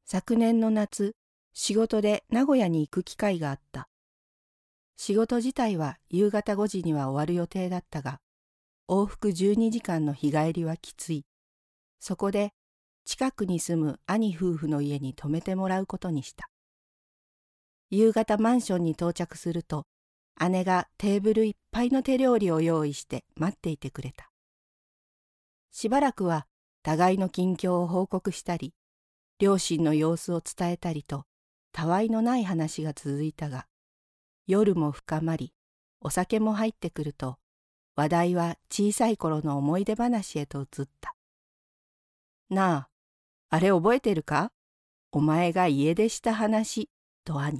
昨年の夏、仕事で名古屋に行く機会があった。仕事自体は夕方5時には終わる予定だったが、往復12時間の日帰りはきつい。そこで近くに住む兄夫婦の家に泊めてもらうことにした。夕方マンションに到着すると、姉がテーブルいっぱいの手料理を用意して待っていてくれた。しばらくは互いの近況を報告したり、両親の様子を伝えたりと、たわいのない話が続いたが、夜も深まり、お酒も入ってくると、話題は小さい頃の思い出話へと移った。なあ、あれ覚えてるか？お前が家出した話、と兄。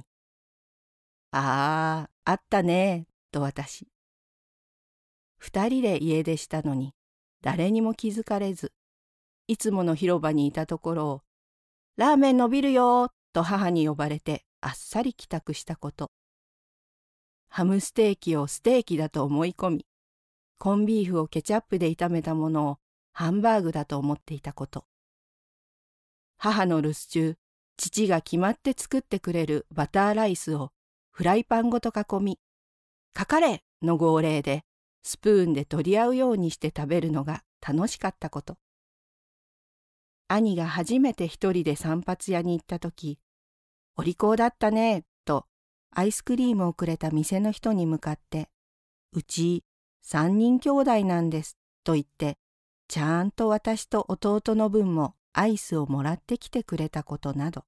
ああ、あったね、と私。二人で家出したのに、誰にも気づかれず、いつもの広場にいたところを、ラーメン伸びるよ、と母に呼ばれてあっさり帰宅したこと。ハムステーキをステーキだと思い込み、コンビーフをケチャップで炒めたものをハンバーグだと思っていたこと。母の留守中、父が決まって作ってくれるバターライスをフライパンごと囲み、かかれの号令でスプーンで取り合うようにして食べるのが楽しかったこと。兄が初めて一人で散髪屋に行ったとき、お利口だったね、とアイスクリームをくれた店の人に向かって、うち三人兄弟なんです、と言って、ちゃんと私と弟の分もアイスをもらってきてくれたことなど。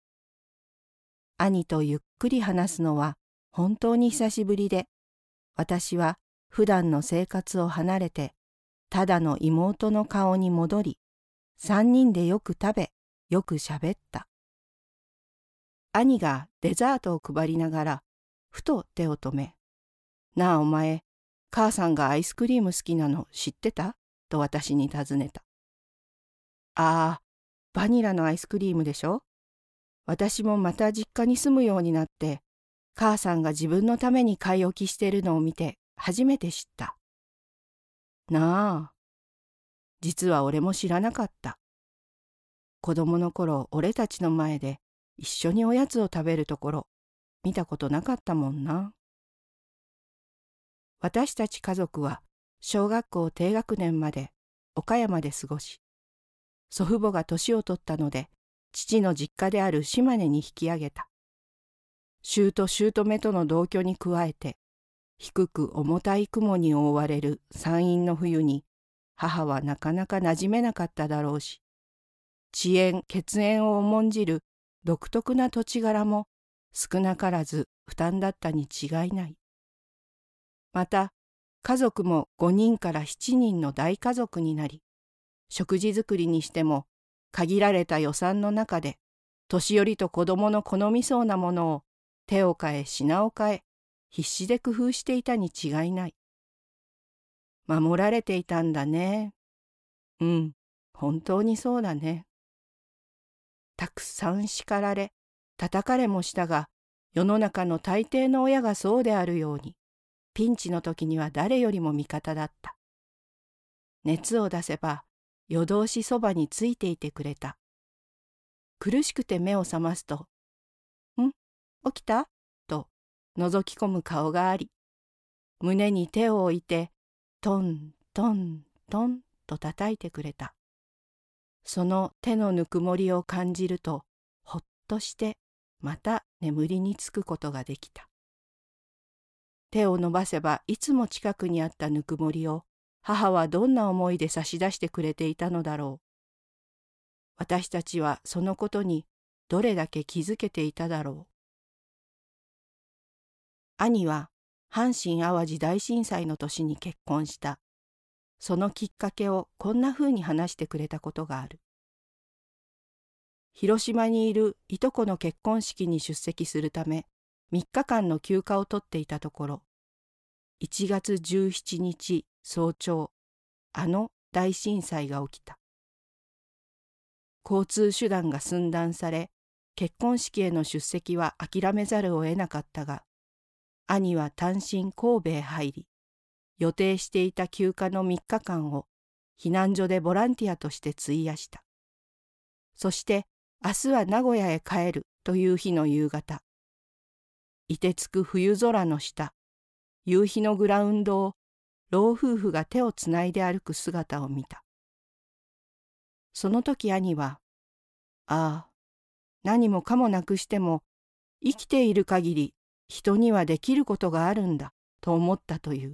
兄とゆっくり話すのは本当に久しぶりで、私は普段の生活を離れて、ただの妹の顔に戻り、三人でよく食べ、よくしゃべった。兄がデザートを配りながら、ふと手を止め、なあお前、母さんがアイスクリーム好きなの知ってた？と私に尋ねた。ああ、バニラのアイスクリームでしょ？私もまた実家に住むようになって、母さんが自分のために買い置きしてるのを見て初めて知った。なあ、実は俺も知らなかった。子供の頃俺たちの前で一緒におやつを食べるところ見たことなかったもんな。私たち家族は小学校低学年まで岡山で過ごし、祖父母が年を取ったので父の実家である島根に引き上げた。舅姑との同居に加えて、低く重たい雲に覆われる山陰の冬に母はなかなか馴染めなかっただろうし、遅延血縁を重んじる独特な土地柄も少なからず負担だったに違いない。また家族も5人から7人の大家族になり、食事作りにしても限られた予算の中で年寄りと子供の好みそうなものを手を変え品を変え必死で工夫していたに違いない。守られていたんだね。うん、本当にそうだね。たくさん叱られ、叩かれもしたが、世の中の大抵の親がそうであるように、ピンチの時には誰よりも味方だった。熱を出せば、夜通しそばについていてくれた。苦しくて目を覚ますと、起きた？と覗き込む顔があり、胸に手を置いて、トントントンと叩いてくれた。その手のぬくもりを感じると、ほっとしてまた眠りにつくことができた。手を伸ばせばいつも近くにあったぬくもりを母はどんな思いで差し出してくれていたのだろう。私たちはそのことにどれだけ気づけていただろう。兄は阪神・淡路大震災の年に結婚した。そのきっかけをこんなふうに話してくれたことがある。広島にいるいとこの結婚式に出席するため3日間の休暇を取っていたところ、1月17日早朝、あの大震災が起きた。交通手段が寸断され、結婚式への出席は諦めざるを得なかったが、兄は単身神戸へ入り、予定していた休暇の3日間を避難所でボランティアとして費やした。そして明日は名古屋へ帰るという日の夕方、凍てつく冬空の下、夕日のグラウンドを老夫婦が手をつないで歩く姿を見た。その時兄は、ああ、何もかもなくしても生きている限り人にはできることがあるんだと思ったという。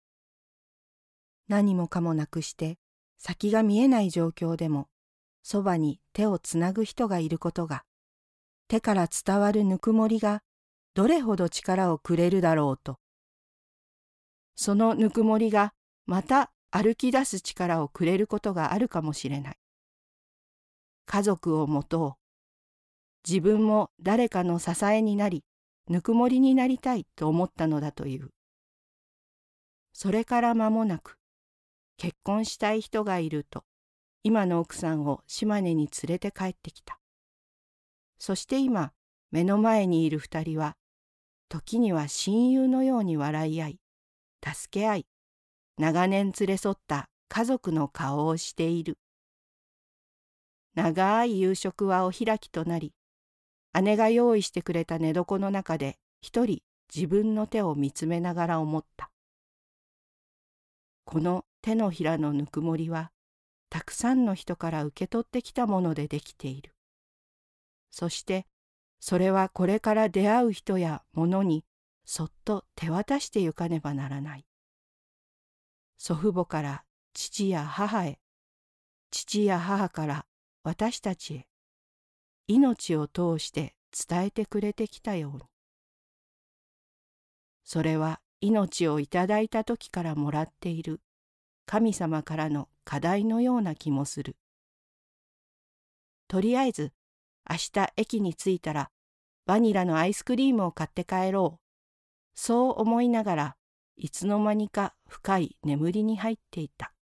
何もかもなくして先が見えない状況でもそばに手をつなぐ人がいることが、手から伝わるぬくもりがどれほど力をくれるだろうと。そのぬくもりがまた歩き出す力をくれることがあるかもしれない。家族を持とう。自分も誰かの支えになり、ぬくもりになりたいと思ったのだという。それから間もなく、結婚したい人がいると、今の奥さんを島根に連れて帰ってきた。そして今、目の前にいる二人は、時には親友のように笑い合い、助け合い、長年連れ添った家族の顔をしている。長い夕食はお開きとなり、姉が用意してくれた寝床の中で一人自分の手を見つめながら思った。この手のひらのぬくもりは、たくさんの人から受け取ってきたものでできている。そして、それはこれから出会う人や物にそっと手渡してゆかねばならない。祖父母から父や母へ、父や母から私たちへ、命を通して伝えてくれてきたように。それは命をいただいた時からもらっている神様からの課題のような気もする。とりあえず明日駅に着いたらバニラのアイスクリームを買って帰ろう。そう思いながらいつの間にか深い眠りに入っていた。